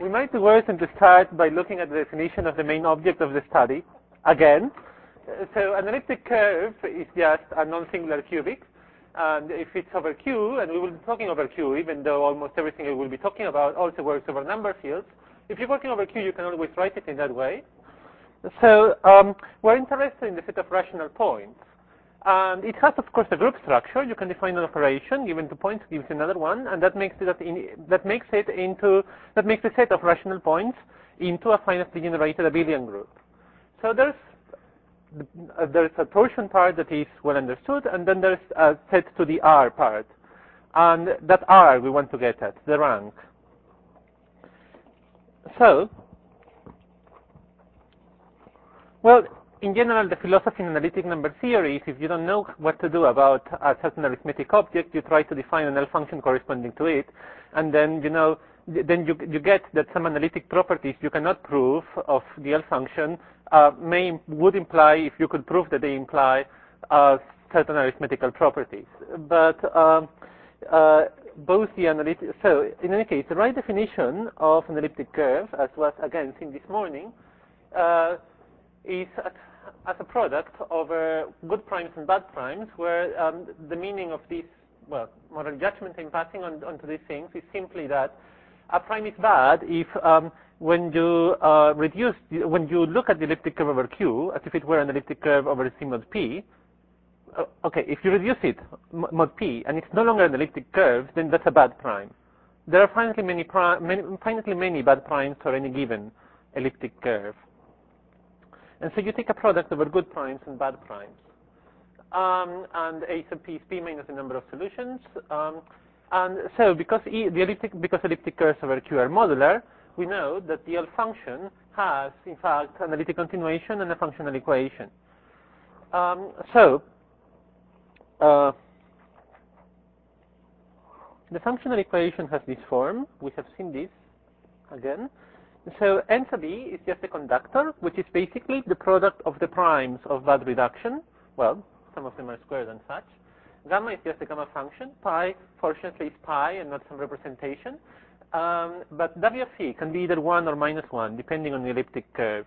we might do worse than to start by looking at the definition of the main object of the study again. So an elliptic curve is just a non-singular cubic, and if it's over Q, and we will be talking over Q, even though almost everything we will be talking about also works over number fields, if you're working over Q, you can always write it in that way. So we're interested in the set of rational points. And it has, of course, a group structure. You can define an operation given 2 points gives another one, and that makes the set of rational points into a finitely generated abelian group. So there's a torsion part that is well understood, and then there's a set to the R part, and that R we want to get at, the rank. So, well, in general, the philosophy in analytic number theory is if you don't know what to do about a certain arithmetic object, you try to define an L function corresponding to it, and then you get that some analytic properties you cannot prove of the L function would imply, if you could prove that they imply certain arithmetical properties. But both the analytic, so in any case, the right definition of an elliptic curve, as was again seen this morning, is as a product over good primes and bad primes, where the meaning of this, well, moral judgment I'm passing onto these things is simply that a prime is bad if when you look at the elliptic curve over Q as if it were an elliptic curve over C mod P. Okay, if you reduce it mod P and it's no longer an elliptic curve, then that's a bad prime. There are finitely many bad primes for any given elliptic curve. And so you take a product over good primes and bad primes. And A sub P is P minus the number of solutions. And so because elliptic curves over Q are modular, we know that the L function has, in fact, analytic continuation and a functional equation. The functional equation has this form. We have seen this again. So n sub e is just a conductor, which is basically the product of the primes of bad reduction. Well, some of them are squared and such. Gamma is just a gamma function. Pi, fortunately, is pi and not some representation. But W of e can be either 1 or minus 1, depending on the elliptic curve.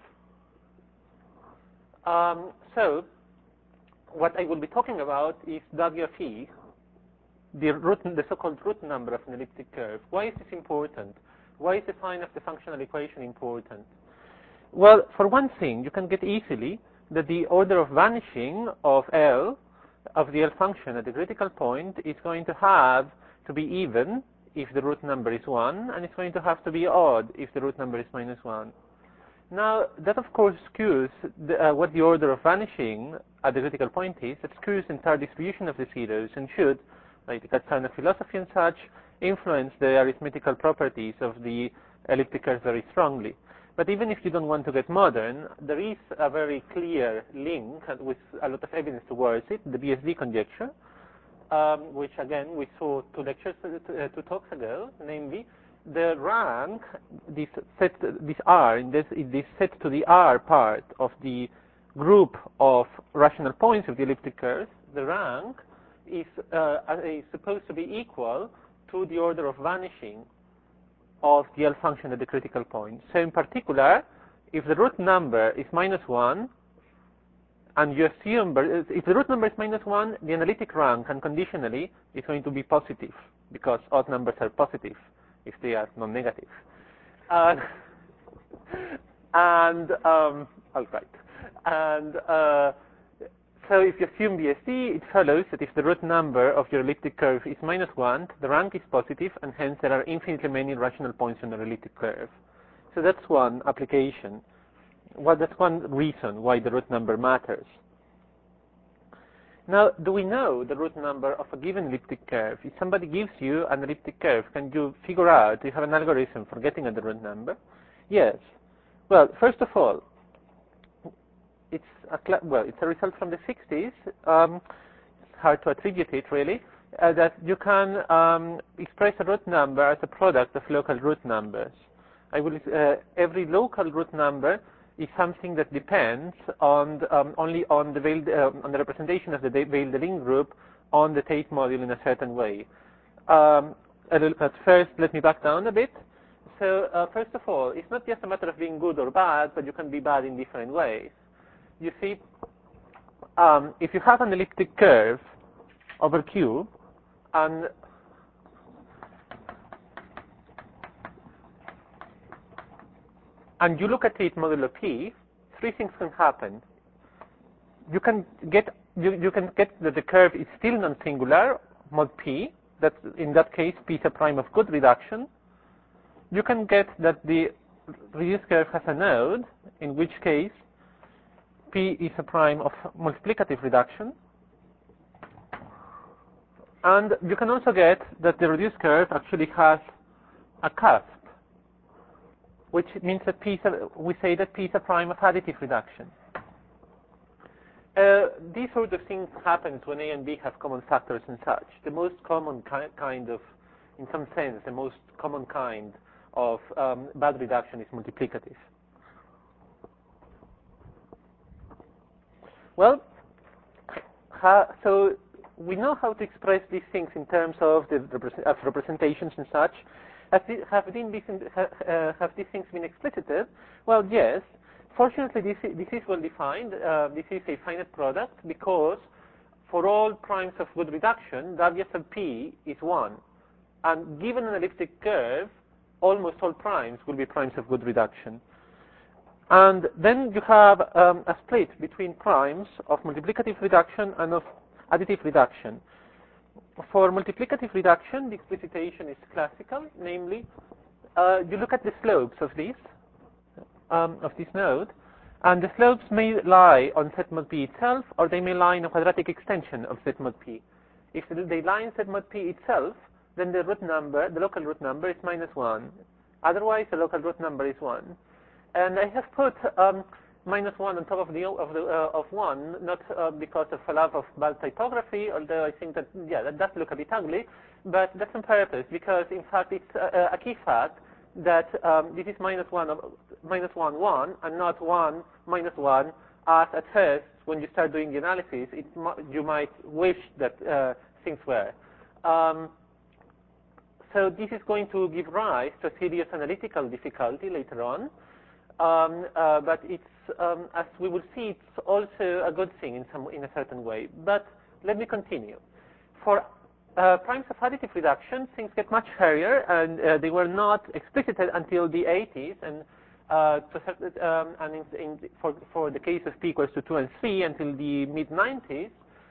So what I will be talking about is W of e, the so-called root number of an elliptic curve. Why is this important? Why is the sign of the functional equation important? Well, for one thing, you can get easily that the order of vanishing of L, of the L function at the critical point, is going to have to be even if the root number is 1, and it's going to have to be odd if the root number is minus 1. Now, that of course skews what the order of vanishing at the critical point is. It skews the entire distribution of the zeros and should, like the Katsana philosophy and such, influence the arithmetical properties of the elliptic curve very strongly. But even if you don't want to get modern, there is a very clear link with a lot of evidence towards it, the BSD conjecture, which again we saw two talks ago, namely the rank, this R, this set to the R part of the group of rational points of the elliptic curve, the rank is supposed to be equal to the order of vanishing of the L function at the critical point. So in particular, if the root number is minus 1, and you assume, if the root number is minus 1, the analytic rank unconditionally is going to be positive, because odd numbers are positive if they are non-negative. All right. And so if you assume BSD, it follows that if the root number of your elliptic curve is minus 1, the rank is positive, and hence there are infinitely many rational points on the elliptic curve. So that's one application. Well, that's one reason why the root number matters. Now, do we know the root number of a given elliptic curve? If somebody gives you an elliptic curve, can you figure out, do you have an algorithm for getting at the root number? Yes. Well, first of all, it's a result from the 60s. It's hard to attribute it, really. That you can express a root number as a product of local root numbers. Every local root number is something that depends on only on the representation of the Veil-Delin group on the Tate module in a certain way. At first, let me back down a bit. So first of all, it's not just a matter of being good or bad, but you can be bad in different ways. You see, if you have an elliptic curve over Q, and you look at it modulo P, three things can happen. You can get that the curve is still non-singular, mod P. That in that case, P is a prime of good reduction. You can get that the reduced curve has a node, in which case P is a prime of multiplicative reduction. And you can also get that the reduced curve actually has a cusp, which means that we say that P is a prime of additive reduction. These sort of things happen when A and B have common factors and such. The most common kind of, in some sense, the most common kind of bad reduction is multiplicative. Well, so we know how to express these things in terms of the representations and such. Have these things been explicited? Well, yes. Fortunately, this is well defined. This is a finite product because for all primes of good reduction, W sub P is 1. And given an elliptic curve, almost all primes will be primes of good reduction. And then you have a split between primes of multiplicative reduction and of additive reduction. For multiplicative reduction, the explicitation is classical, namely, you look at the slopes of this node, and the slopes may lie on Z mod P itself, or they may lie in a quadratic extension of Z mod P. If they lie in Z mod P itself, then the local root number is -1. Otherwise, the local root number is 1. And I have put -1 on top of 1, not because of a love of bad typography, although I think that, yeah, that does look a bit ugly, but that's on purpose, because in fact it's a key fact that this is -1, 1, and not 1, -1, as at first, when you start doing the analysis, you might wish that things were. So this is going to give rise to a serious analytical difficulty later on. But it's, as we will see, it's also a good thing in a certain way. But let me continue. For primes of additive reduction, things get much hairier, and they were not explicited until the 80s, and for the case of P equals to 2 and 3 until the mid-90s.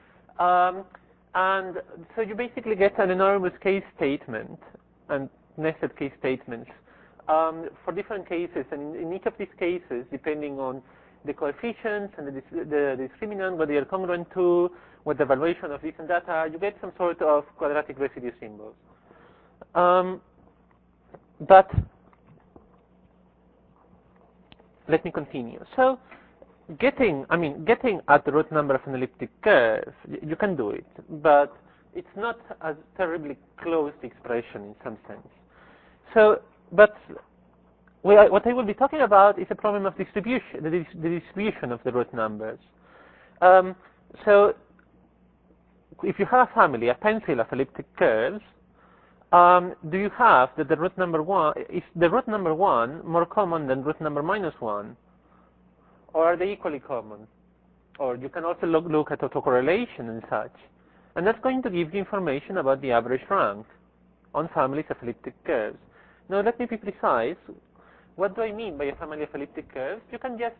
And so you basically get an enormous case statement and nested case statements for different cases, and in each of these cases, depending on the coefficients and the discriminant, what they are congruent to, what the evaluation of this and that are, you get some sort of quadratic residue symbols. But let me continue. So getting at the root number of an elliptic curve, you can do it, but it's not a terribly closed expression in some sense. So, but what I will be talking about is a problem of distribution, the distribution of the root numbers. So, if you have a family, a pencil of elliptic curves, do you have that the root number 1, is the root number 1 more common than root number -1? Or are they equally common? Or you can also look at autocorrelation and such. And that's going to give you information about the average rank on families of elliptic curves. Now let me be precise. What do I mean by a family of elliptic curves? You can just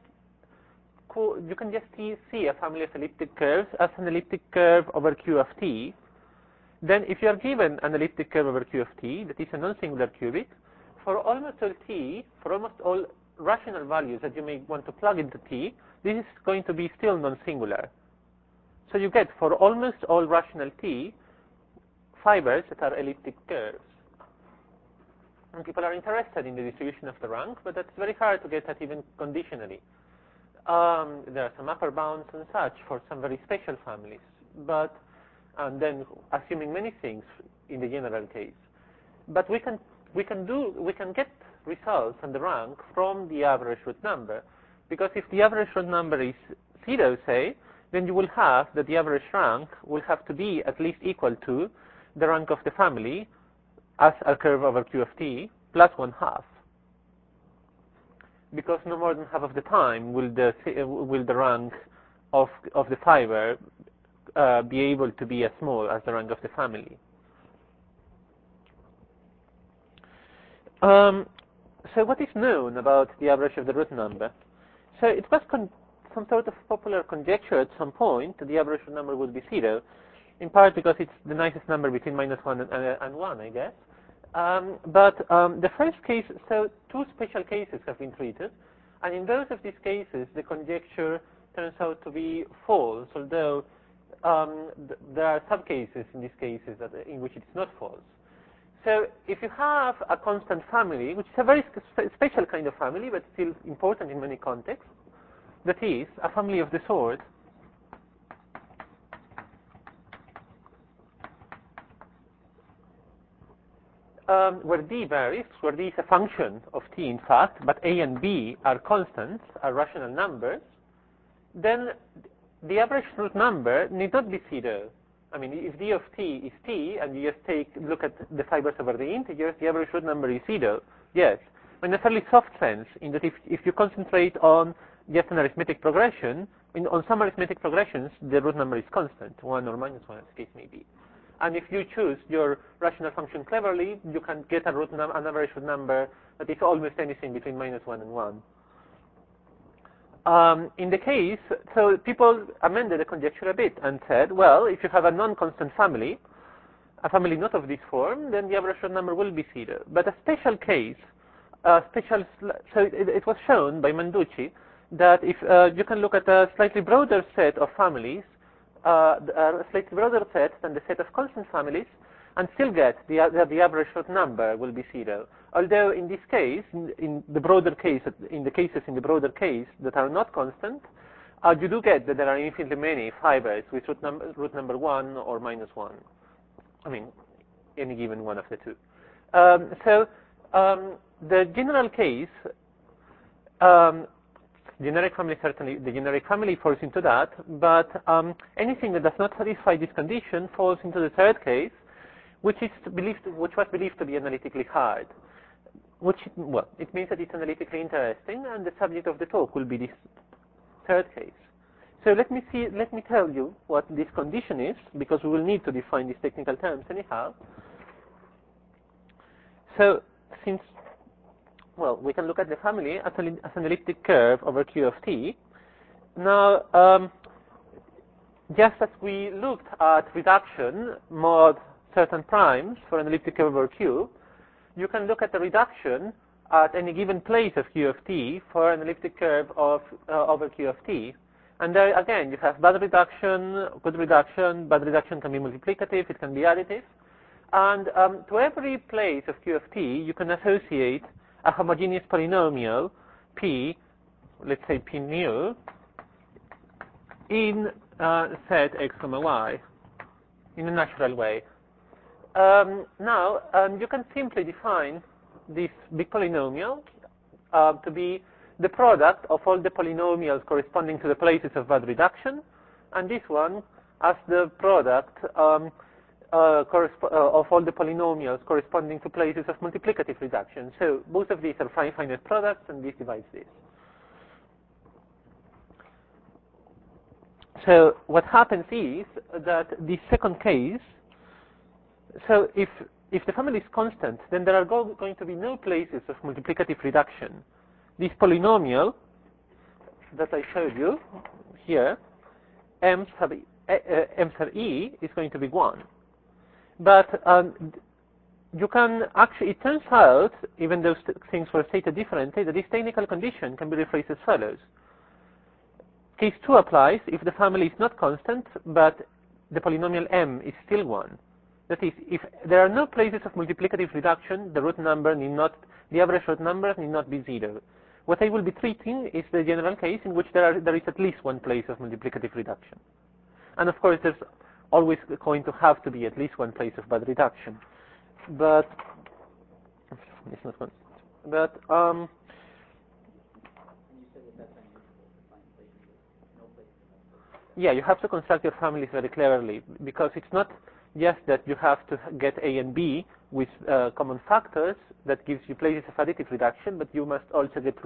see a family of elliptic curves as an elliptic curve over Q of t. Then if you are given an elliptic curve over Q of t, that is a non-singular cubic, for almost all t, for almost all rational values that you may want to plug into t, this is going to be still non-singular. So you get, for almost all rational t, fibers that are elliptic curves. And people are interested in the distribution of the rank, but that's very hard to get at even conditionally. There are some upper bounds and such for some very special families, and then assuming many things in the general case. But we can get results on the rank from the average root number, because if the average root number is 0, say, then you will have that the average rank will have to be at least equal to the rank of the family as a curve over Q of t plus 1/2. because no more than half of the time will the rank of the fiber be able to be as small as the rank of the family. So what is known about the average of the root number? So it was some sort of popular conjecture at some point that the average root number would be 0, in part because it's the nicest number between -1 and 1, I guess. But the first case, so 2 special cases have been treated, and in both of these cases, the conjecture turns out to be false, although there are some cases in these cases in which it's not false. So if you have a constant family, which is a very special kind of family, but still important in many contexts, that is, a family of the sort where D varies, where D is a function of T in fact, but A and B are constants, are rational numbers, then the average root number need not be 0. I mean, if D of T is T, and you just look at the fibers over the integers, the average root number is 0, yes. In a fairly soft sense, in that if you concentrate on just an arithmetic progression, on some arithmetic progressions, the root number is constant, 1 or -1 as the case may be. And if you choose your rational function cleverly, you can get an average root number that is almost anything between -1 and 1. In the case, so people amended the conjecture a bit and said, well, if you have a non-constant family, a family not of this form, then the average root number will be 0. But a special case, so it was shown by Manducci that if you can look at a slightly broader set of families, a slightly broader set than the set of constant families, and still get the average root number will be 0. Although in this case, in the broader case, in the cases in the broader case that are not constant, you do get that there are infinitely many fibers with root number 1 or -1. I mean, any given one of the two. The general case, generic family certainly, the generic family falls into that, but anything that does not satisfy this condition falls into the third case, which was believed to be analytically hard. Well, it means that it's analytically interesting, and the subject of the talk will be this third case. So let me tell you what this condition is, because we will need to define these technical terms anyhow. So since, well, we can look at the family as an elliptic curve over Q of T. Now, just as we looked at reduction mod certain primes for an elliptic curve over Q, you can look at the reduction at any given place of Q of T for an elliptic curve over Q of T. And there, again, you have bad reduction, good reduction. Bad reduction can be multiplicative, it can be additive. And to every place of Q of T, you can associate a homogeneous polynomial, P, let's say P nu, in set x, y, in a natural way. Now, you can simply define this big polynomial to be the product of all the polynomials corresponding to the places of bad reduction, and this one as the product of all the polynomials corresponding to places of multiplicative reduction. So both of these are finite products, and this divides this. So what happens is that the second case, so if the family is constant, then there are going to be no places of multiplicative reduction. This polynomial that I showed you here, m sub e, is going to be 1. But you can actually, it turns out, even though things were stated differently, that this technical condition can be rephrased as follows. Case 2 applies if the family is not constant, but the polynomial m is still 1. That is, if there are no places of multiplicative reduction, the average root number need not be 0. What I will be treating is the general case in which there is at least one place of multiplicative reduction. And of course, there's always going to have to be at least one place of bad reduction. But it's not constant. But And you said that that's unusual to find places with no places of multiplicative. yeah, you have to construct your families very cleverly, because it's not just that you have to get A and B with common factors that gives you places of additive reduction, but you must also get rid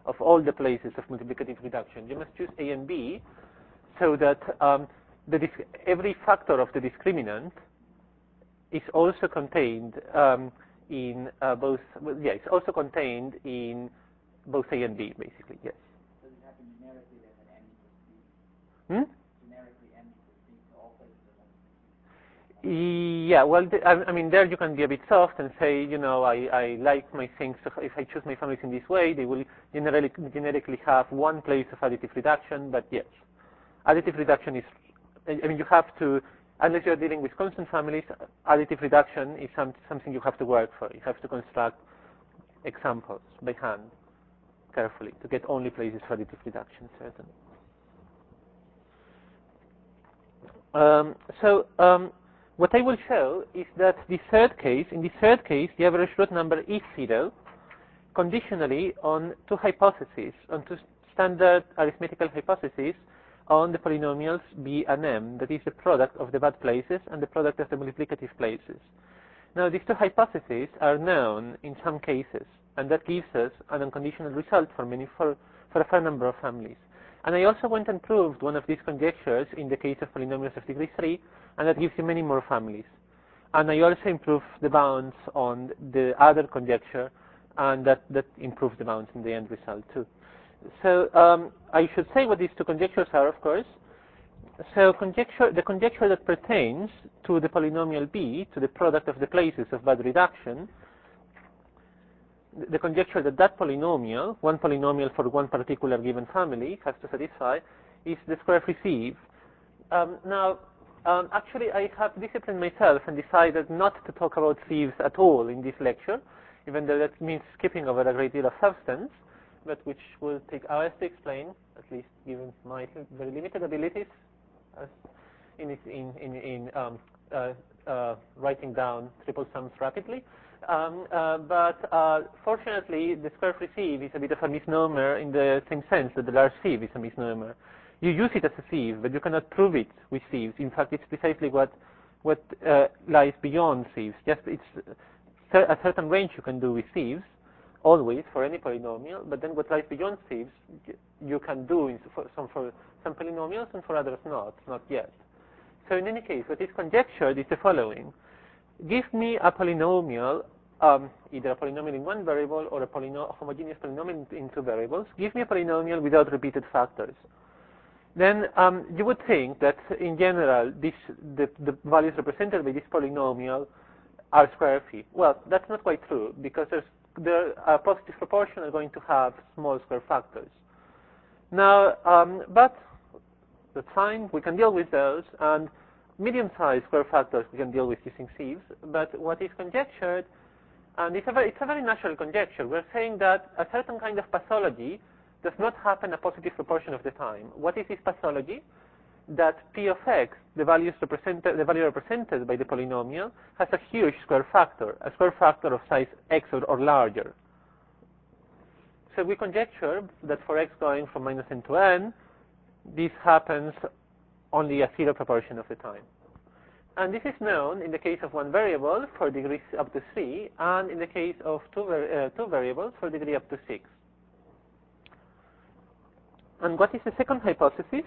of all the places of multiplicative reduction. You must choose A and B so that every factor of the discriminant is also contained in both. Well, yeah, it's also contained in both A and B, basically. Yes. Does it happen generically then that n equals b? Generically n equals b to all places of n? Yeah, well, I mean, there you can be a bit soft and say, I like my things. So if I choose my families in this way, they will generically have one place of additive reduction. But yes, additive reduction is. I mean, you have to, unless you're dealing with constant families, additive reduction is something you have to work for. You have to construct examples by hand, carefully, to get only places for additive reduction, certainly. What I will show is that in the third case, the average root number is 0, conditionally on two hypotheses, on two standard arithmetical hypotheses on the polynomials b and m, that is the product of the bad places and the product of the multiplicative places. Now, these two hypotheses are known in some cases, and that gives us an unconditional result for a fair number of families. And I also went and proved one of these conjectures in the case of polynomials of degree 3, and that gives you many more families. And I also improved the bounds on the other conjecture, and that improves the bounds in the end result too. So I should say what these two conjectures are, of course. So the conjecture that pertains to the polynomial b, to the product of the places of bad reduction, the conjecture that polynomial, one polynomial for one particular given family, has to satisfy, is the square-free sieve. Actually, I have disciplined myself and decided not to talk about sieves at all in this lecture, even though that means skipping over a great deal of substance, but which will take hours to explain, at least given my very limited abilities in writing down triple sums rapidly. But fortunately, the square-free sieve is a bit of a misnomer in the same sense that the large sieve is a misnomer. You use it as a sieve, but you cannot prove it with sieves. In fact, it's precisely what lies beyond sieves. Just it's a certain range you can do with sieves, always for any polynomial. But then what lies beyond sieves, you can do for some polynomials and for others not yet. So in any case, what is conjectured is the following: give me a polynomial, either a polynomial in one variable or a homogeneous polynomial in two variables. Give me a polynomial without repeated factors. Then you would think that in general, the values represented by this polynomial are square-free. Well, that's not quite true, because a positive proportion are going to have small square factors. Now, but that's fine. We can deal with those, and medium-sized square factors we can deal with using sieves. But what is conjectured, and it's a very natural conjecture. We're saying that a certain kind of pathology does not happen a positive proportion of the time. What is this pathology? That p of x, the value represented by the polynomial, has a huge square factor, a square factor of size x or larger. So we conjecture that for x going from -n to n, this happens only a 0 proportion of the time. And this is known in the case of one variable for degrees up to 3, and in the case of two variables for degree up to 6. And what is the second hypothesis?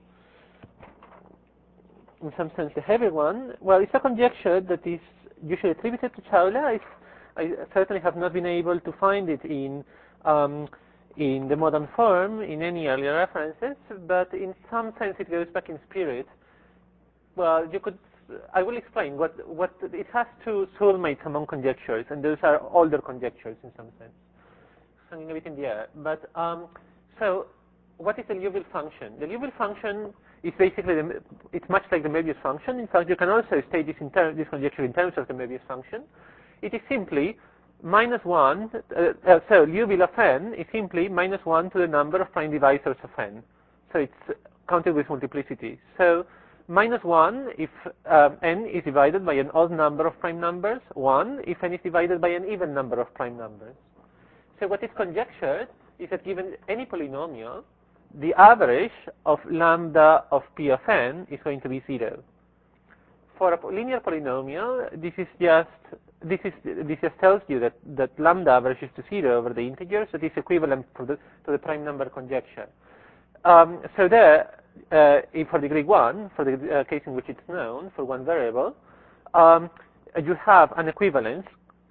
In some sense, the heavy one. Well, it's a conjecture that is usually attributed to Chawla. I certainly have not been able to find it in the modern form in any earlier references, but in some sense it goes back in spirit. Well, I will explain what it has two soulmates among conjectures, and those are older conjectures in some sense, hanging a bit in the air. But so, what is the Liouville function? The Liouville function is basically it's much like the Möbius function. In fact, you can also state this conjecture in terms of the Möbius function. It is simply -1. So Liouville of n is simply -1 to the number of prime divisors of n. So it's counted with multiplicity. So -1 if n is divided by an odd number of prime numbers, 1 if n is divided by an even number of prime numbers. So what is conjectured is that given any polynomial, the average of lambda of p of n is going to be 0. for a linear polynomial, this just tells you that lambda averages to 0 over the integers, so it is equivalent to the prime number conjecture. So there, if for degree 1, for the case in which it's known, for one variable, you have an equivalence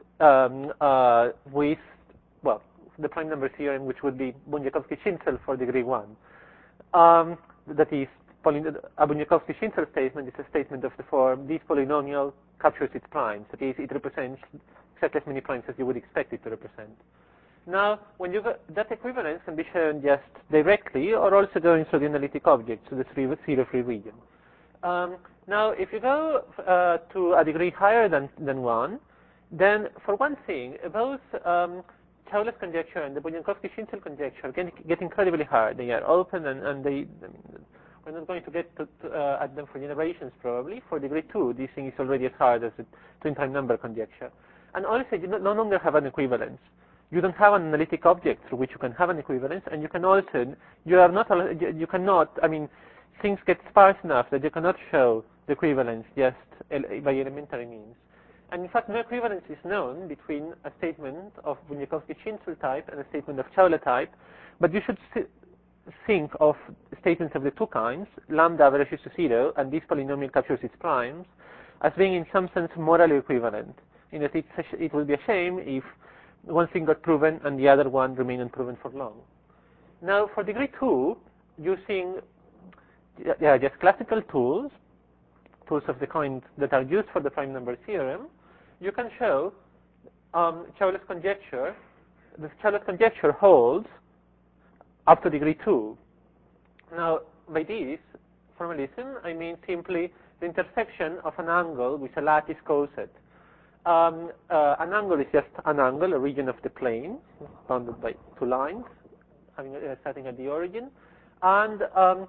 with, well, the prime number theorem, which would be Bunyakovsky-Schinzel for degree 1. That is, a Bunyakovsky-Schinzel statement is a statement of the form, this polynomial captures its primes. That is, it represents exactly as many primes as you would expect it to represent. Now, when you go, that equivalence can be shown just directly or also going through the analytic object, so the zero-free region. Now, if you go to a degree higher than 1, then for one thing, both Chaule's conjecture and the Bunyakovsky-Schinzel conjecture get incredibly hard. They are open and we're not going to get at them for generations probably. For degree 2, this thing is already as hard as the twin prime number conjecture. And also, you no longer have an equivalence. You don't have an analytic object through which you can have an equivalence, and you can also, you cannot, I mean, things get sparse enough that you cannot show the equivalence just by elementary means. And in fact, no equivalence is known between a statement of Bunyakovsky-Schinzel type and a statement of Chaule type, but you should think of statements of the two kinds, lambda averages to 0, and this polynomial captures its primes, as being in some sense morally equivalent, in that it would be a shame if one thing got proven and the other one remained unproven for long. Now, for degree 2, using just classical tools of the kind that are used for the prime number theorem, you can show Chaule's conjecture. The Chaule's conjecture holds up to degree 2. Now, by this formalism, I mean simply the intersection of an angle with a lattice coset. An angle is just an angle, a region of the plane, bounded by two lines, starting at the origin, and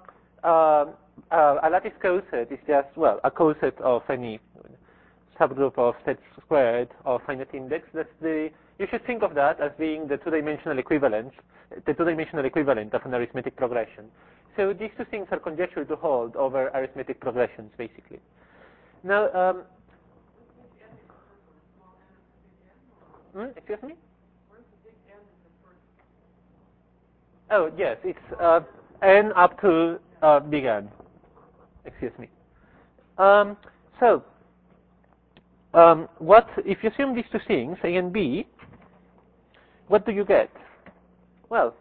a lattice coset is just, well, a coset of any subgroup of sets squared of finite index. You should think of that as being the two-dimensional equivalent of an arithmetic progression. So these two things are conjectured to hold over arithmetic progressions, basically. Now, excuse me? Oh, yes, it's n up to big N. Excuse me. What if you assume these two things, A and B, what do you get? Well,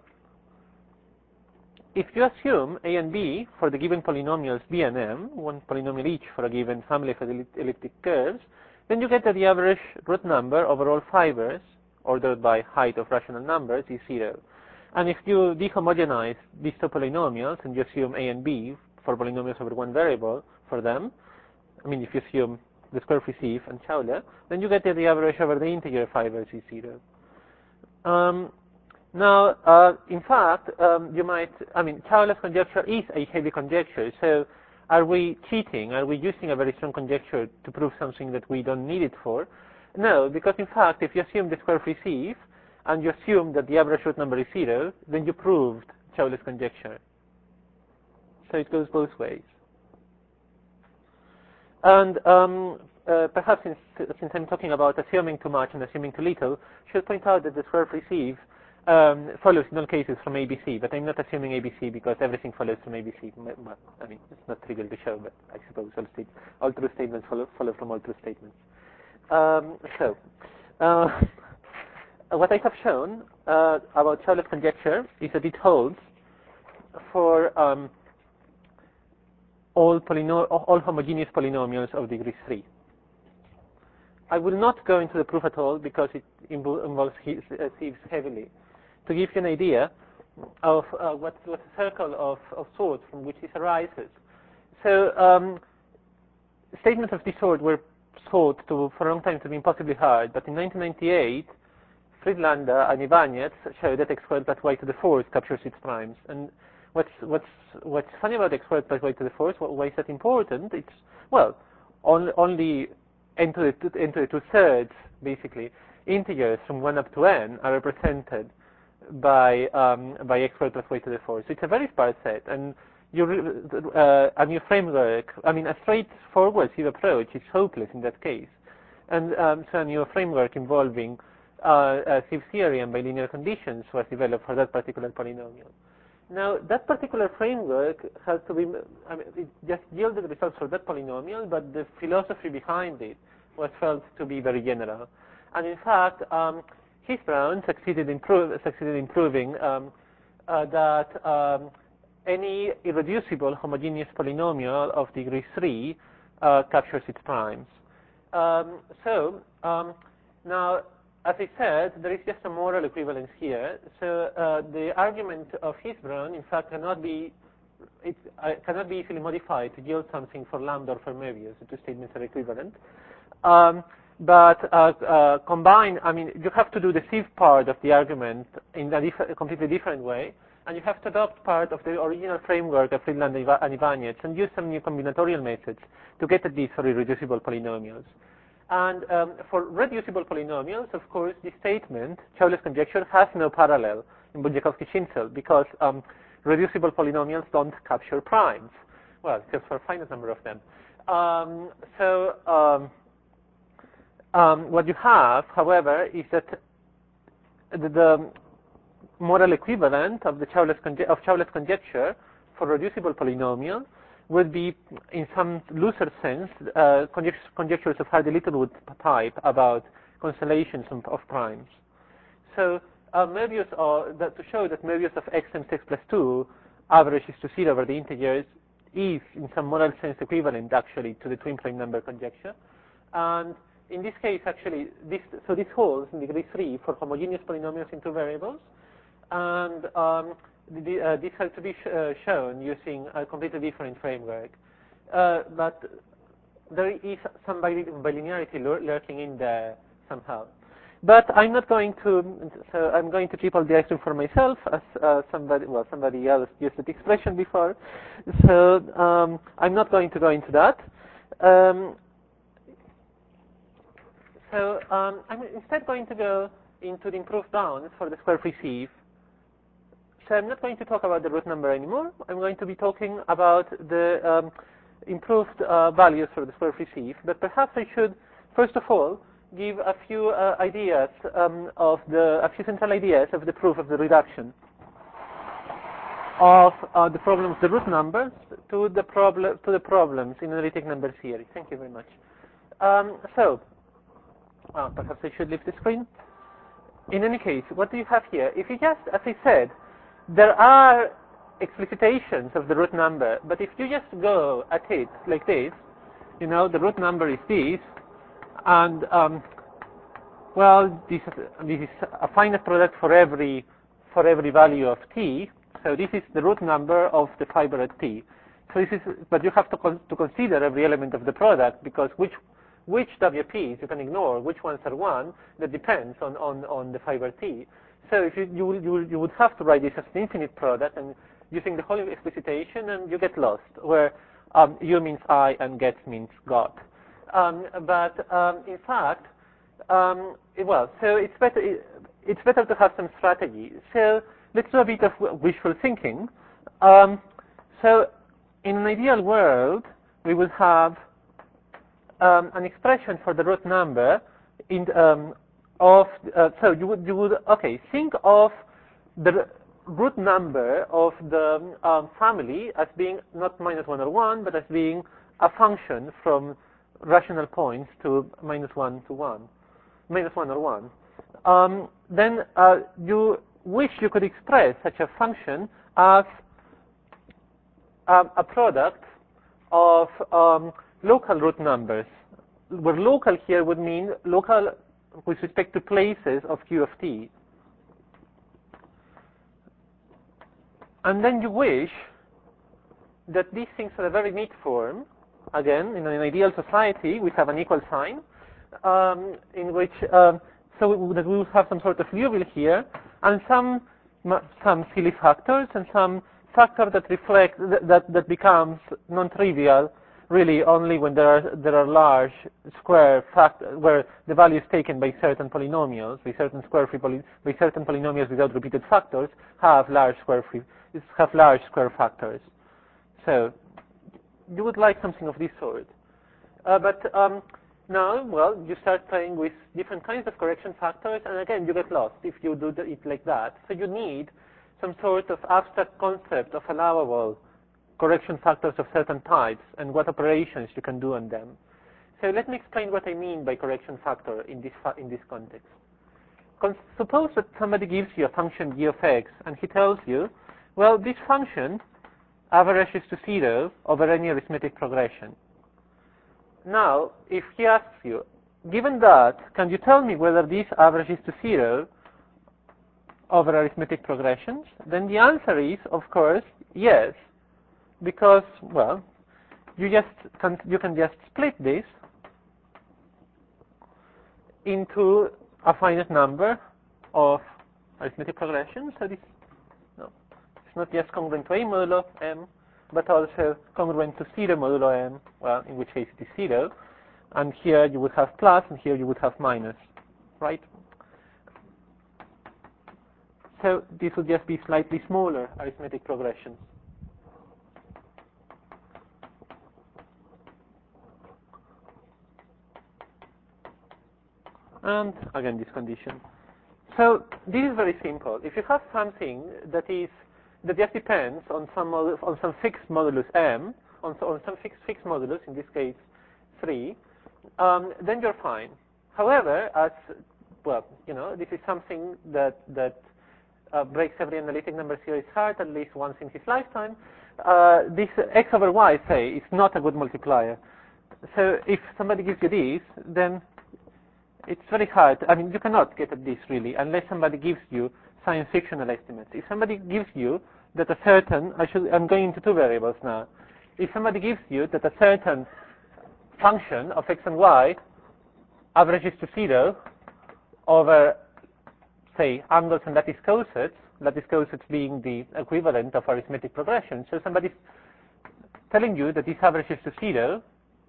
if you assume A and B for the given polynomials B and M, one polynomial each for a given family of elliptic curves, then you get that the average root number over all fibers, ordered by height of rational numbers, is 0. And if you dehomogenize these two polynomials and you assume A and B for polynomials over one variable for them, I mean, if you assume the square receive and Chaule, then you get that the average over the integer fibers is 0. Now, in fact, you might, I mean, Chaule's conjecture is a heavy conjecture, so are we cheating? Are we using a very strong conjecture to prove something that we don't need it for? No, because in fact, if you assume the square receive, and you assume that the average root number is 0, then you proved Chaule's conjecture. So it goes both ways. And perhaps since I'm talking about assuming too much and assuming too little, I should point out that the square receive follows in all cases from ABC, but I'm not assuming ABC because everything follows from ABC. Well, I mean, it's not trivial to show, but I suppose all true statements follow from all true statements. What I have shown about Chaule's conjecture is that it holds for all homogeneous polynomials of degree 3. I will not go into the proof at all because it involves sieves heavily. To give you an idea of what's a circle of sorts from which this arises. So statements of this sort were thought to, for a long time, to be impossibly hard, but in 1998, Friedlander and Ibanez showed that x squared plus y to the fourth captures its primes. And what's funny about x squared plus y to the fourth, why is that important? It's, well, only n to the 2/3, basically, integers from 1 up to n are represented by x squared plus y to the fourth. So it's a very sparse set, and a new framework, I mean, a straightforward sieve approach is hopeless in that case. And so a new framework involving sieve theory and bilinear conditions was developed for that particular polynomial. Now, that particular framework has to be, I mean, it just yielded results for that polynomial, but the philosophy behind it was felt to be very general. And in fact, Heath-Brown succeeded in proving that any irreducible homogeneous polynomial of degree 3 captures its primes. Now, as I said, there is just a moral equivalence here. So the argument of Heath-Brown, in fact, cannot be easily modified to yield something for lambda or for Möbius. The two statements are equivalent. But combine, I mean, you have to do the sieve part of the argument in a completely different way, and you have to adopt part of the original framework of Friedland and Ibanez and use some new combinatorial methods to get at these for irreducible polynomials. And for reducible polynomials, of course, this statement, Chaule's conjecture, has no parallel in Bundzjakowski-Schinzel because reducible polynomials don't capture primes. Well, just for a finite number of them. What you have, however, is that the moral equivalent of Chaule's conjecture for reducible polynomial would be, in some looser sense, conjectures of Hardy-Littlewood type about constellations of primes. So Möbius, to show that Möbius of x times x plus 2 averages to 0 over the integers is, in some moral sense, equivalent, actually, to the twin prime number conjecture. And in this case, actually, this holds in degree 3 for homogeneous polynomials in two variables. And this has to be shown using a completely different framework. But there is some bilinearity lurking in there somehow. But I'm not going to, so I'm going to keep all the extra for myself, as somebody else used that expression before. So I'm not going to go into that. I'm instead going to go into the improved bounds for the square-free sieve. So I'm not going to talk about the root number anymore. I'm going to be talking about the improved values for the square-free sieve. But perhaps I should, first of all, give a few ideas a few central ideas of the proof of the reduction of the problem of the root numbers to the problems in analytic number theory. Thank you very much. Perhaps I should leave the screen. In any case, what do you have here? If you just, as I said, there are explicitations of the root number, but if you just go at it like this, you know, the root number is this, and well, this is a finite product for every value of t. So this is the root number of the fiber at t. So this is, but you have to consider every element of the product, because which WPs you can ignore, which ones are 1, that depends on the fiber t. So if you would have to write this as an infinite product, and using the whole explicitation, and you get lost, where u means I and get means got. In fact, so it's better to have some strategy. So let's do a bit of wishful thinking. So in an ideal world, we would have an expression for the root number so you would think of the root number of the family as being not -1 or 1, but as being a function from rational points to -1 to 1, -1 or 1. Then you wish you could express such a function as a product of local root numbers, where local here would mean local with respect to places of Q of t. And then you wish that these things are a very neat form. Again, in an ideal society, we have an equal sign, in which, that we will have some sort of Liouville here, and some silly factors, and some factor that reflect, that becomes non-trivial, really only when there are large square factors, where the value is taken by certain polynomials, by certain certain polynomials without repeated factors, have large square factors. So you would like something of this sort. Now, well, you start playing with different kinds of correction factors, and again, you get lost if you do it like that. So you need some sort of abstract concept of allowable correction factors of certain types and what operations you can do on them. So let me explain what I mean by correction factor in this context. Suppose that somebody gives you a function g of x, and he tells you, well, this function averages to 0 over any arithmetic progression. Now, if he asks you, given that, can you tell me whether this averages to 0 over arithmetic progressions? Then the answer is, of course, yes, because, well, you can just split this into a finite number of arithmetic progressions. So it's not just congruent to a modulo m, but also congruent to 0 modulo m, well, in which case it is 0. And here you would have plus, and here you would have minus, right? So this would just be slightly smaller arithmetic progressions. And again, this condition. So this is very simple. If you have something that just depends on some fixed modulus m, on some fixed modulus, in this case 3, then you're fine. However, as well, this is something that breaks every analytic number theory's heart at least once in his lifetime. This x over y, say, is not a good multiplier. So if somebody gives you this, then it's very hard. I mean, you cannot get at this really, unless somebody gives you science fictional estimates. If somebody gives you that a certain, I'm going into two variables now. If somebody gives you that a certain function of x and y averages to 0 over, say, angles and lattice cosets being the equivalent of arithmetic progression. So somebody's telling you that this averages to 0,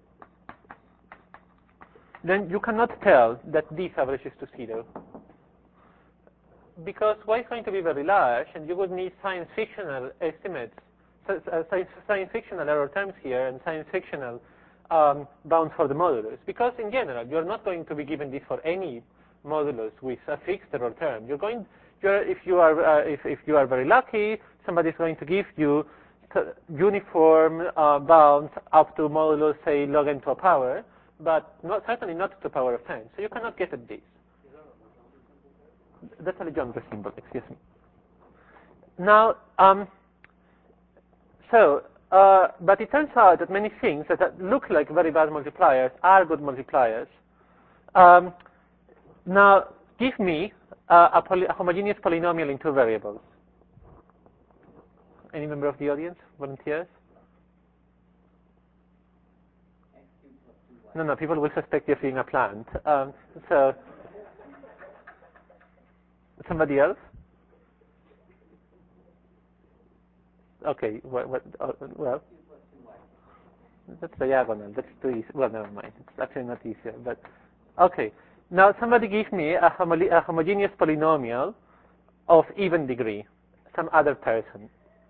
then you cannot tell that this averages to 0. Because y is going to be very large, and you would need science fictional estimates, science fictional error terms here, and science fictional bounds for the modulus. Because in general, you're not going to be given this for any modulus with a fixed error term. If you are very lucky, somebody's going to give you uniform bounds up to modulus, say, log n to a power, but certainly not to the power of 10. So you cannot get at this. That's a Legendre symbol, excuse me. Now, but it turns out that many things that look like very bad multipliers are good multipliers. Now, give me a homogeneous polynomial in two variables. Any member of the audience? Volunteers? No, people will suspect you're being a plant. So, somebody else? Okay, well, that's diagonal. That's too easy. Well, never mind. It's actually not easier. But okay, now somebody give me a homogeneous polynomial of even degree, some other person.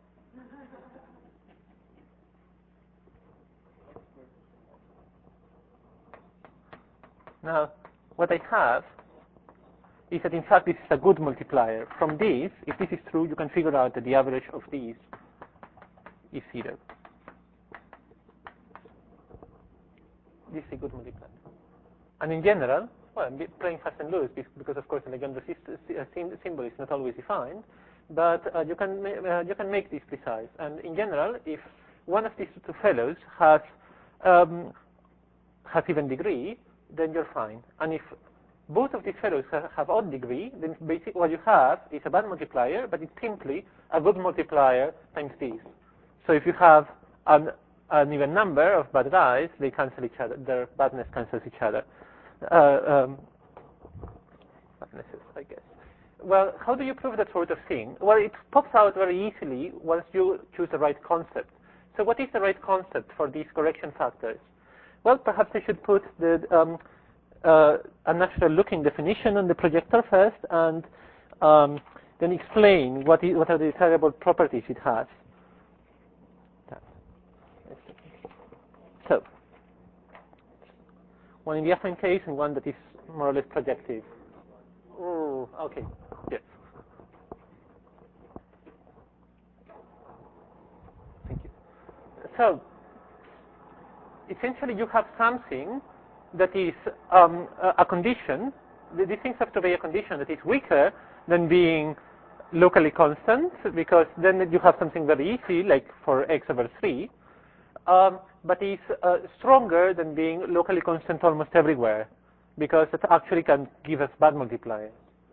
Now, what I have is that in fact this is a good multiplier. From this, if this is true, you can figure out that the average of these is 0. This is a good multiplier. And in general, well, I'm playing fast and loose because of course the Legendre symbol is not always defined, but you can make this precise. And in general, if one of these two fellows has even degree, then you're fine. And if both of these fellows have odd degree, then basically what you have is a bad multiplier, but it's simply a good multiplier times these. So if you have an even number of bad guys, they cancel each other. Their badness cancels each other. Badnesses, I guess. Well, how do you prove that sort of thing? Well, it pops out very easily once you choose the right concept. So what is the right concept for these correction factors? Well, perhaps I should put a natural-looking definition on the projector first, and then explain what are the desirable properties it has. So, one in the affine case and one that is more or less projective. Oh, okay. Yes. Thank you. So, essentially you have something that is a condition. These things have to be a condition that is weaker than being locally constant, because then you have something very easy, like for x over 3, but is stronger than being locally constant almost everywhere, because it actually can give us bad multipliers.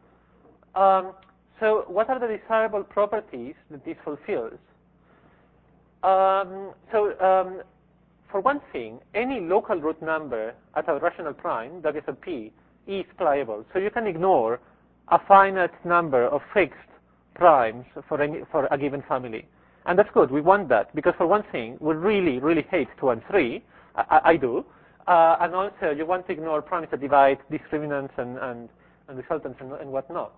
So what are the desirable properties that this fulfills? For one thing, any local root number at a rational prime, that is a p, is pliable. So you can ignore a finite number of fixed primes for a given family. And that's good. We want that, because for one thing, we really, really hate 2 and 3. I do. And also, you want to ignore primes that divide discriminants and resultants and whatnot.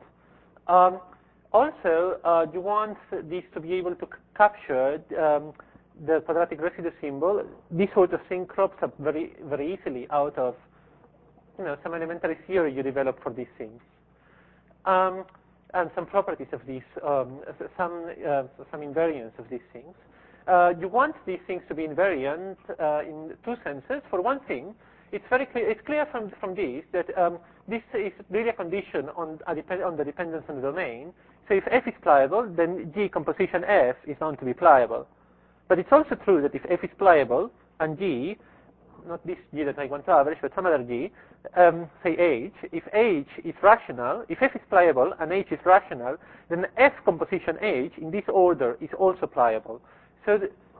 Also, you want this to be able to capture the quadratic residue symbol. This sort of thing crops up very, very easily out of some elementary theory you develop for these things. And some properties of these, some invariance of these things. You want these things to be invariant in two senses. For one thing, it's very clear. It's clear from this that this is really a condition on the dependence on the domain. So if f is pliable, then G composition f is known to be pliable. But it's also true that if f is pliable and G, not this G that I want to average, but some other G, say H, if H is rational, if f is pliable and H is rational, then f composition H in this order is also pliable. So,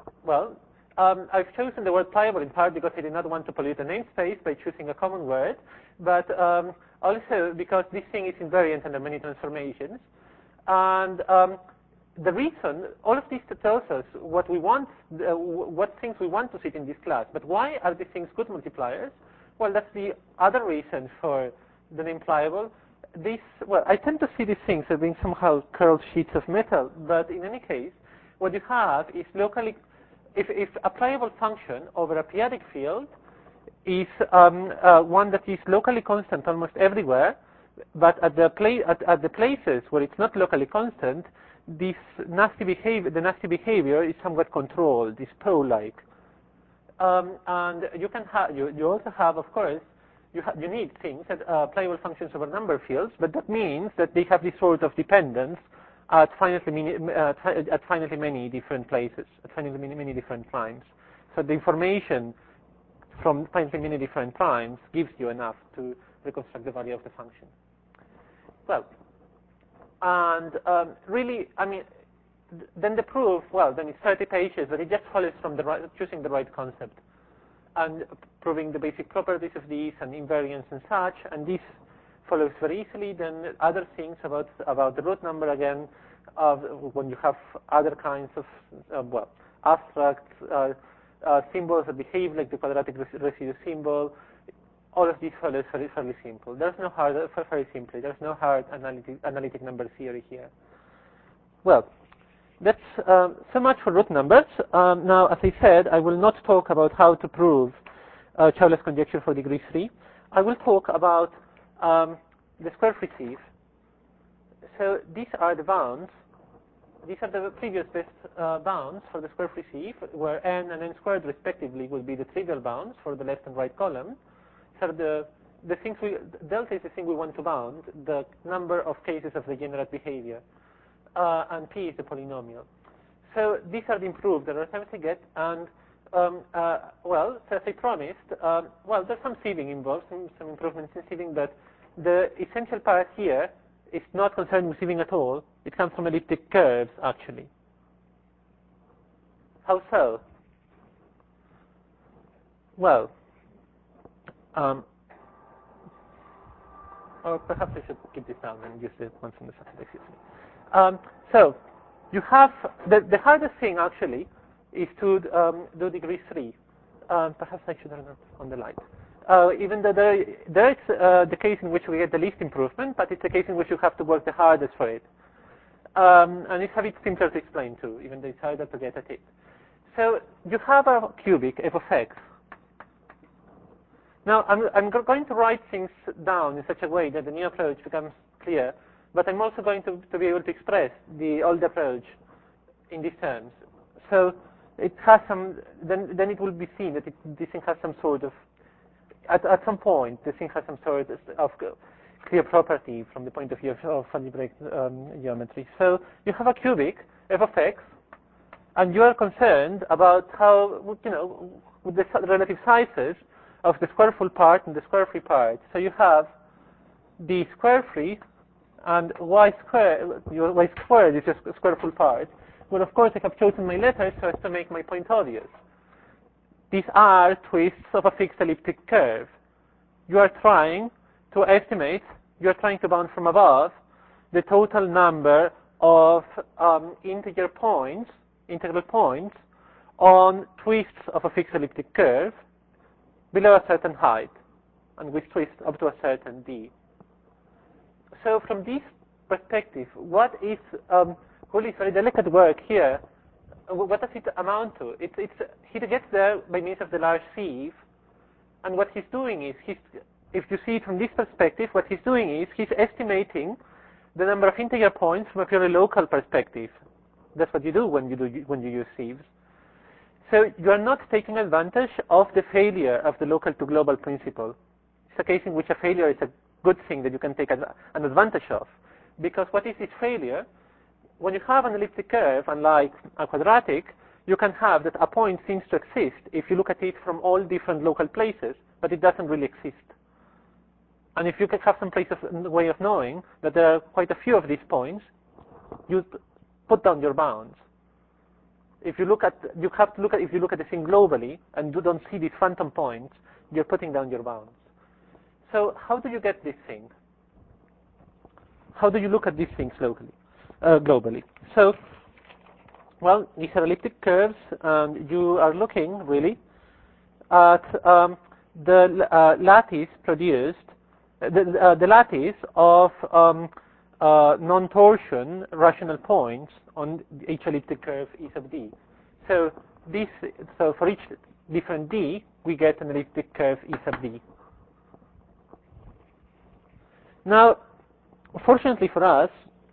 I've chosen the word pliable in part because I did not want to pollute the namespace by choosing a common word, but also because this thing is invariant under many transformations. And the reason, all of this tells us what we want, what things we want to sit in this class. But why are these things good multipliers? Well, that's the other reason for the name pliable. I tend to see these things as being somehow curled sheets of metal, but in any case, what you have is locally, if a pliable function over a p-adic field is one that is locally constant almost everywhere, but at the places where it's not locally constant, the nasty behavior is somewhat controlled, is Poe-like. And you can have, you also have, of course, you need things that pliable functions over number fields, but that means that they have this sort of dependence at finitely many different places, at finitely many different primes. So the information from finitely many different primes gives you enough to reconstruct the value of the function. Well, and really, I mean, then the proof, then it's 30 pages, but it just follows from choosing the right concept and proving the basic properties of these and invariance and such, and this follows very easily. Then other things about the root number again, when you have other kinds of abstract symbols that behave like the quadratic residue symbol. All of these follows fairly simple. There's no hard, very simply, there's no hard analytic number theory here. Well, that's so much for root numbers. Now, as I said, I will not talk about how to prove Chaulia's conjecture for degree 3. I will talk about the square free sieve. So these are the bounds. These are the previous best bounds for the square free sieve, where n and n squared respectively will be the trivial bounds for the left and right column. So the things delta is the thing we want to bound, the number of cases of degenerate behavior, and p is the polynomial. So these are the improved that are to get, and so as I promised, there's some sieving involved, some improvements in sieving, but the essential part here is not concerned with sieving at all. It comes from elliptic curves, actually. How so? Well, or perhaps I should keep this down and use the one from the Saturday. So you have the hardest thing actually is to do degree 3. Perhaps I should turn on the light. Even though there is the case in which we get the least improvement, but it's a case in which you have to work the hardest for it. And it's a bit simpler to explain too, even though it's harder to get at it. So you have a cubic f of x Now, I'm going to write things down in such a way that the new approach becomes clear, but I'm also going to be able to express the old approach in these terms. So it has some, then it will be seen that this thing has some sort of, at some point, this thing has some sort of clear property from the point of view of algebraic geometry. So you have a cubic, f of x, and you are concerned about how, with the relative sizes of the square full part and the square free part. So you have the square free and y squared is just a square full part. Well, of course, I have chosen my letters so as to make my point obvious. These are twists of a fixed elliptic curve. You are trying to estimate, you are trying to bound from above the total number of integral points on twists of a fixed elliptic curve below a certain height, and with twists up to a certain d. So from this perspective, what is really very delicate work here? What does it amount to? He gets there by means of the large sieve, and what he's doing is, if you see it from this perspective, what he's doing is he's estimating the number of integral points from a purely local perspective. That's what you do when you use sieves. So you are not taking advantage of the failure of the local to global principle. It's a case in which a failure is a good thing that you can take an advantage of. Because what is this failure? When you have an elliptic curve, unlike a quadratic, you can have that a point seems to exist if you look at it from all different local places, but it doesn't really exist. And if you can have some way of knowing that there are quite a few of these points, you put down your bounds. If you look at the thing globally and you don't see these phantom points, you're putting down your bounds. So how do you get this thing? How do you look at these things globally? So, well, these are elliptic curves, and you are looking really at the lattice produced, the lattice of non-torsion rational points on each elliptic curve E sub d. So for each different d, we get an elliptic curve E sub d. Now, fortunately for us,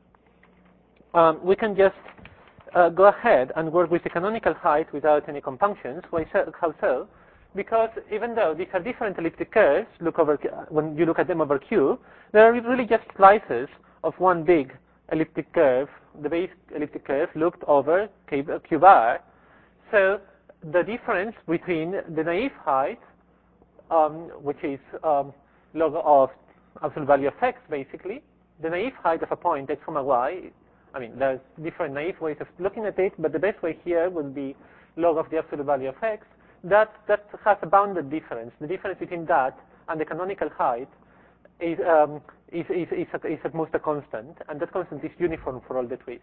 we can just go ahead and work with the canonical height without any compunctions. How so? Because even though these are different elliptic curves, when you look at them over Q, they are really just slices of one big elliptic curve, the base elliptic curve looked over Q bar. So the difference between the naive height, which is log of absolute value of x, basically, the naive height of a point x, y. I mean, there's different naive ways of looking at it, but the best way here would be log of the absolute value of x. That has a bounded difference. The difference between that and the canonical height is at most a constant, and that constant is uniform for all the twists.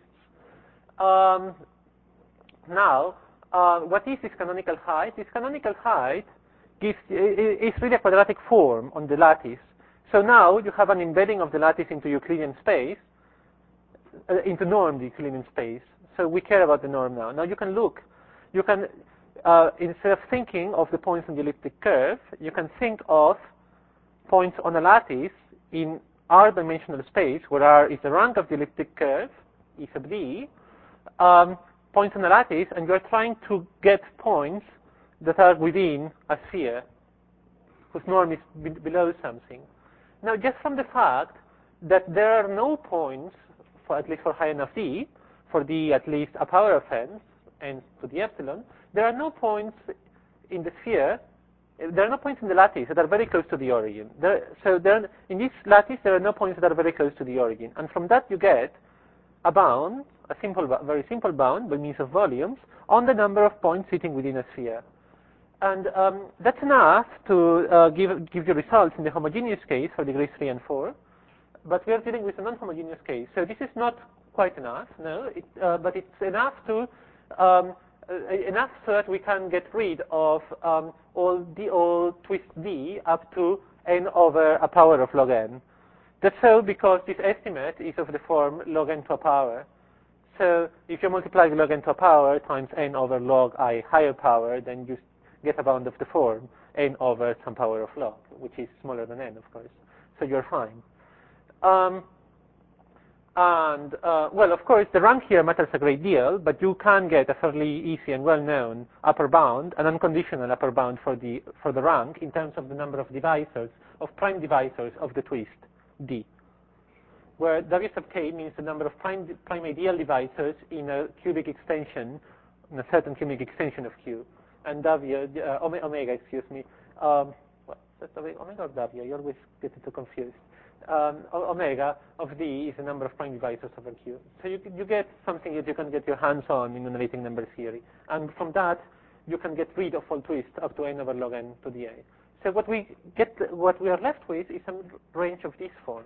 Now, what is this canonical height? This canonical height is really a quadratic form on the lattice. So now you have an embedding of the lattice into Euclidean space, into normed Euclidean space. So we care about the norm now. Now you can look, instead of thinking of the points on the elliptic curve, you can think of points on a lattice in R-dimensional space, where R is the rank of the elliptic curve, E sub d, points on a lattice, and you're trying to get points that are within a sphere, whose norm is below something. Now, just from the fact that there are no points, at least for high enough d, for d at least a power of n to the epsilon, there are no points in the sphere, there are no points in the lattice that are very close to the origin. In this lattice, there are no points that are very close to the origin. And from that, you get a bound, very simple bound by means of volumes, on the number of points sitting within a sphere. And that's enough to give you results in the homogeneous case for degrees 3 and 4. But we are dealing with a non-homogeneous case. So this is not quite enough, no. But it's enough enough so that we can get rid of all twist d up to n over a power of log n. That's so because this estimate is of the form log n to a power. So if you multiply log n to a power times n over log I higher power, then you get a bound of the form n over some power of log, which is smaller than n, of course. So you're fine. Well, of course, the rank here matters a great deal, but you can get a fairly easy and well-known upper bound, an unconditional upper bound for the rank in terms of the number of divisors, of prime divisors of the twist, D, where W sub k means the number of prime ideal divisors in a cubic extension, in a certain cubic extension of Q, and omega, excuse me, well, that's omega or W, you always get it too confused. Omega of D is the number of prime divisors over Q. So you get something that you can get your hands on in analytic number theory. And from that, you can get rid of all twists up to n over log n to the a. So what we are left with is some range of this form.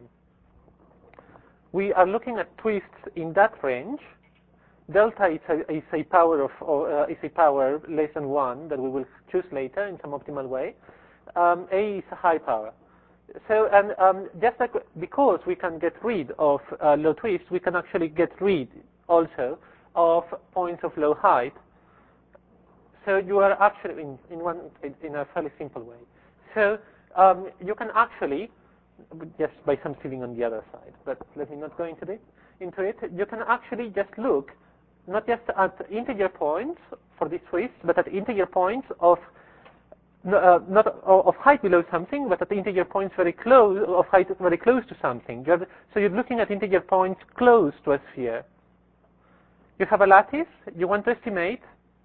We are looking at twists in that range. Delta is a power less than 1 that we will choose later in some optimal way. A is a high power. So, and just like because we can get rid of low twists, we can actually get rid also of points of low height. So you are actually in a fairly simple way. So you can actually, just by substituting on the other side, but let me not go into it. You can actually just look not just at integer points for these twists, but at integer points of not of height below something, but at integer points very close, of height very close to something. So you're looking at integer points close to a sphere. You have a lattice. You want to estimate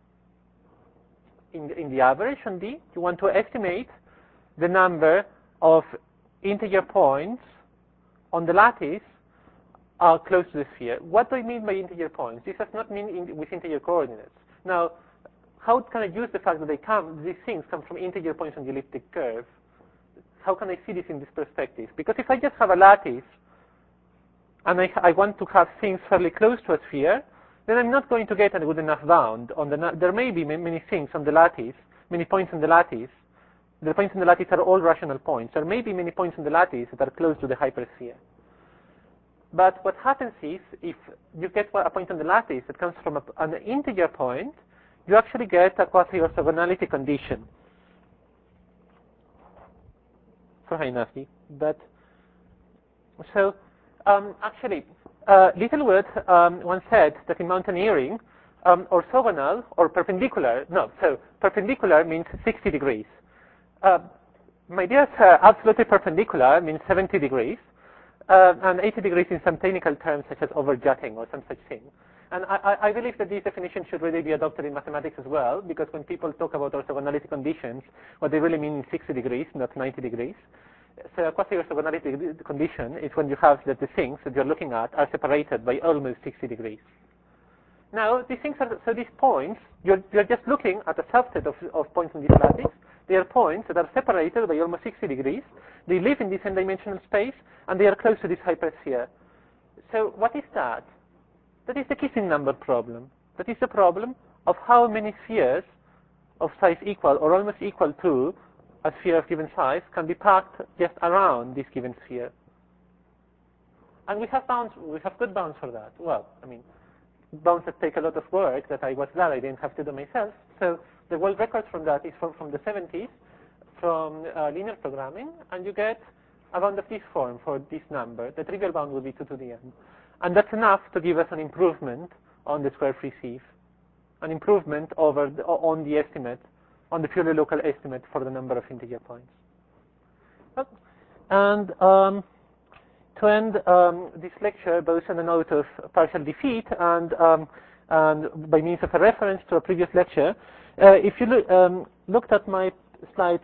in the average on D. You want to estimate the number of integer points on the lattice close to the sphere. What do I mean by integer points? This does not mean with integer coordinates. Now, how can I use the fact that these things come from integer points on the elliptic curve? How can I see this in this perspective? Because if I just have a lattice and I want to have things fairly close to a sphere, then I'm not going to get a good enough bound. There may be many things on the lattice, many points on the lattice. The points on the lattice are all rational points. There may be many points on the lattice that are close to the hypersphere. But what happens is, if you get a point on the lattice that comes from an integer point, you actually get a quasi-orthogonality condition. Sorry, Nafi. But so actually, Littlewood once said that in mountaineering, orthogonal or perpendicular. No, so perpendicular means 60 degrees. My dear sir, absolutely perpendicular means 70 degrees, and 80 degrees in some technical terms such as overjutting or some such thing. And I believe that this definition should really be adopted in mathematics as well, because when people talk about orthogonality conditions, what they really mean is 60 degrees, not 90 degrees. So a quasi-orthogonality condition is when you have that the things that you're looking at are separated by almost 60 degrees. Now, these things are, so these points, you're just looking at a subset of points on this lattice. They are points that are separated by almost 60 degrees. They live in this n-dimensional space, and they are close to this hypersphere. So what is that? That is the Kissing number problem. That is the problem of how many spheres of size equal or almost equal to a sphere of given size can be packed just around this given sphere. And we have bounds. We have good bounds for that. Well, I mean, bounds that take a lot of work that I was glad I didn't have to do myself. So the world record from that is from the 70s, from linear programming, and you get a bound of this form for this number. The trivial bound will be 2 to the n. And that's enough to give us an improvement on the square-free sieve, an improvement on the estimate, on the purely local estimate for the number of integer points. And to end this lecture, both on a note of partial defeat and by means of a reference to a previous lecture, if you looked at my slide,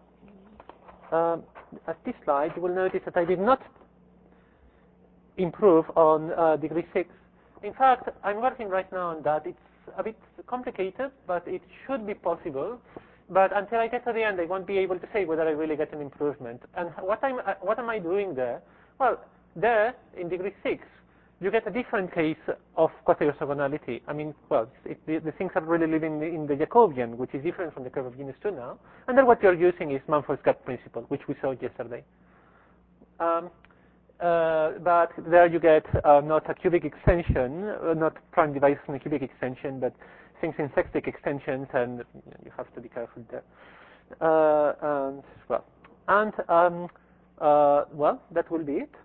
at this slide, you will notice that I did not improve on degree 6. In fact, I'm working right now on that. It's a bit complicated, but it should be possible. But until I get to the end, I won't be able to say whether I really get an improvement. And what am I doing there? Well, there, in degree 6, you get a different case of quasi-orthogonality. I mean, well, the things are really living in the Jacobian, which is different from the curve of genus 2 now. And then what you're using is Mumford's gap principle, which we saw yesterday. But there you get not a cubic extension, not prime divisors in a cubic extension, but things in sextic extensions, and you have to be careful there. And well, that will be it.